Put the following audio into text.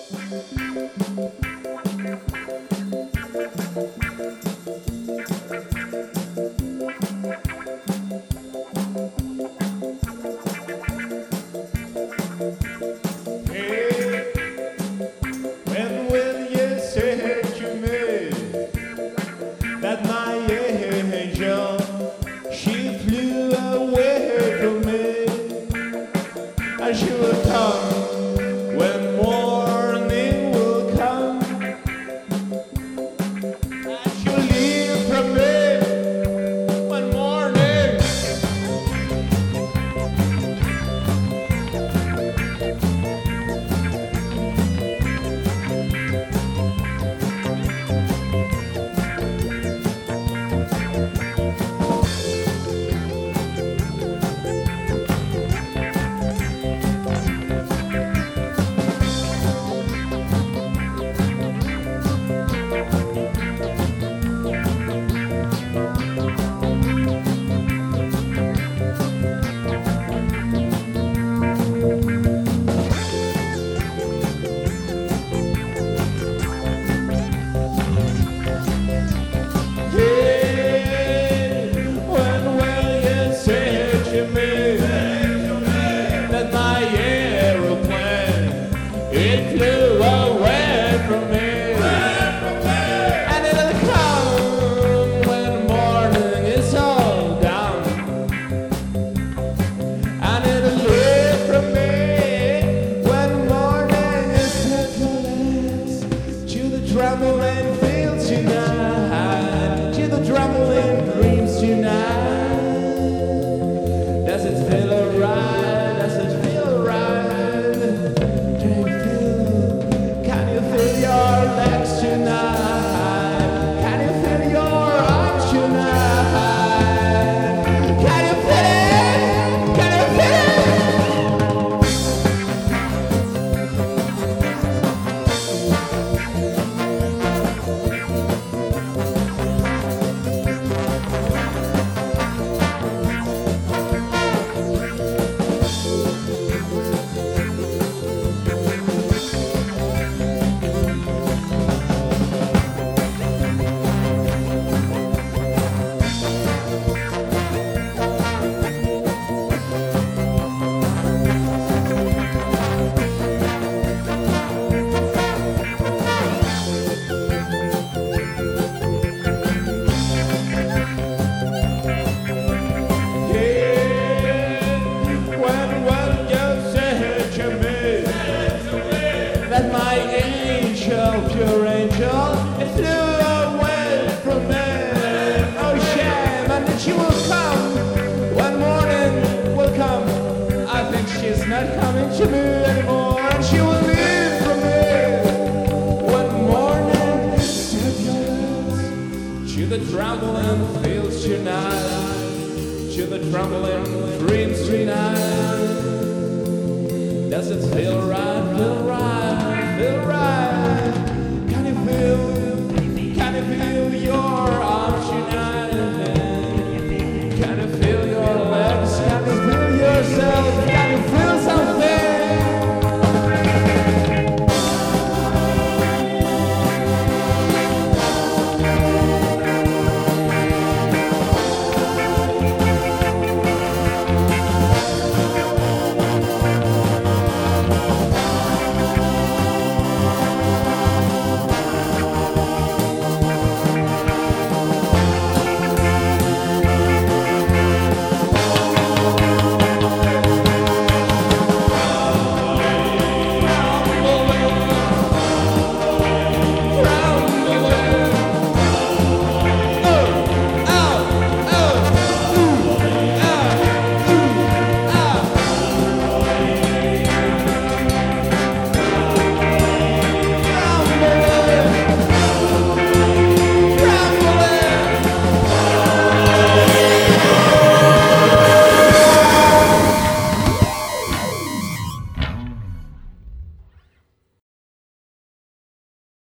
When will you say to me that my angel, she flew away from me, and she will come when morning will come, and she'll leave from me when morning. It flew away from me, and it'll come when morning is all done, and it'll leave from me when morning is settled to the trembling fields tonight, to the trembling dreams tonight. Does it feel alright? Does it feel alright? Legs tonight. Can you feel your arms tonight? Can you feel it? Can you feel that my angel, pure angel, it flew away from me? Oh shame, and then she will come when morning will come. I think she's not coming to me anymore, and she will leave from me when morning settles to the trembling fields tonight, to the trembling dreams tonight. Does it feel right? Feel right? Feel right?